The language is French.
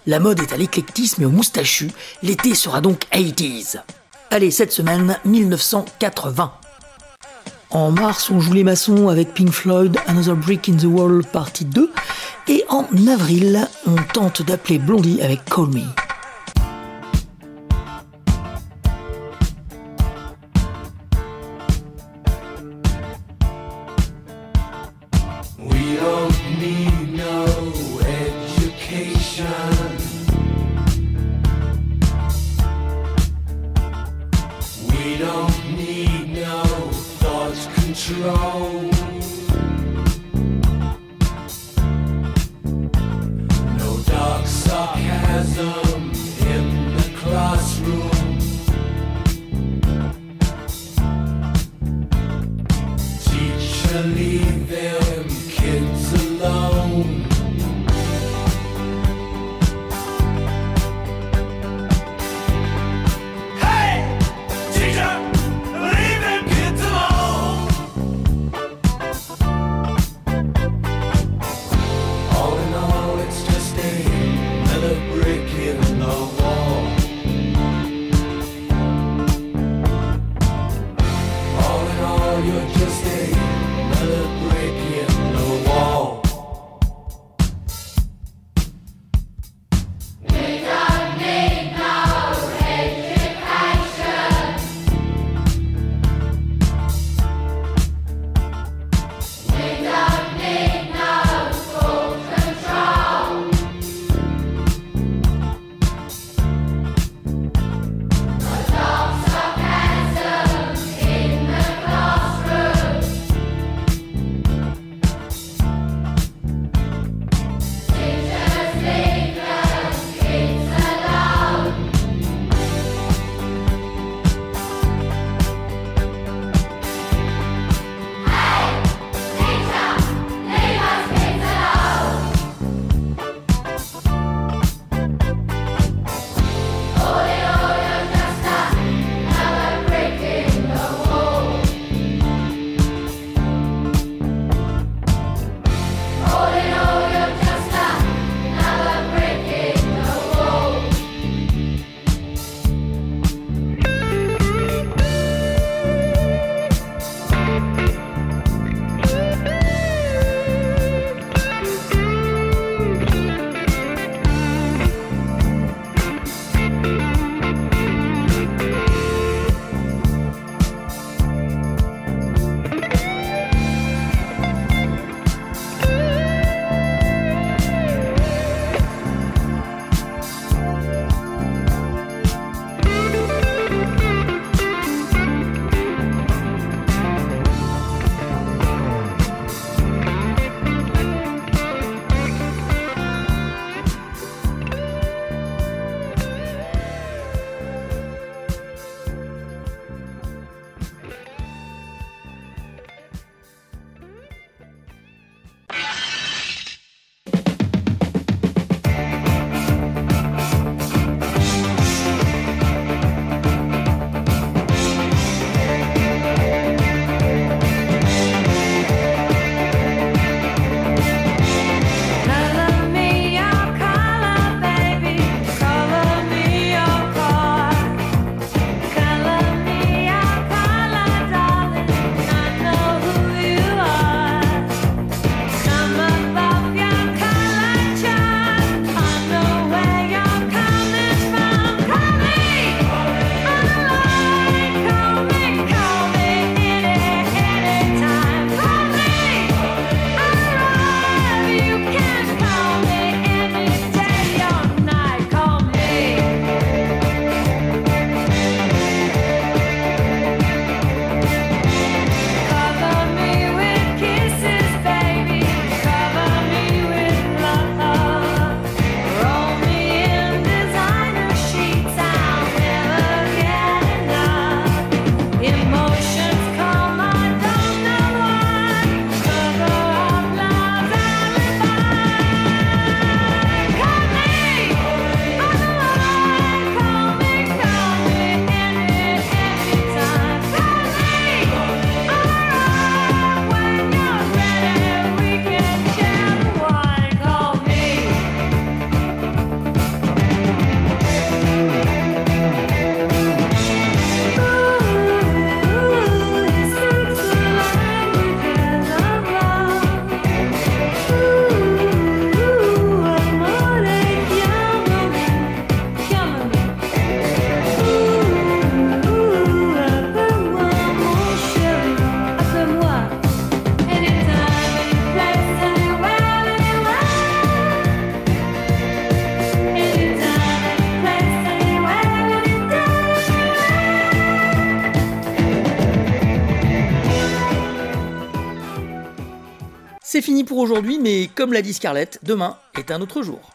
La mode est à l'éclectisme et au moustachu, l'été sera donc 80s. Allez, cette semaine, 1980. En mars, on joue les maçons avec Pink Floyd, Another Brick in the Wall partie 2. Et en avril, on tente d'appeler Blondie avec Call Me. We don't need no education. We don't need no thought control. No dark sarcasm in the classroom. Teacher, leave them kids alone. Hey, teacher, leave them kids alone. C'est fini pour aujourd'hui, mais comme l'a dit Scarlett, demain est un autre jour.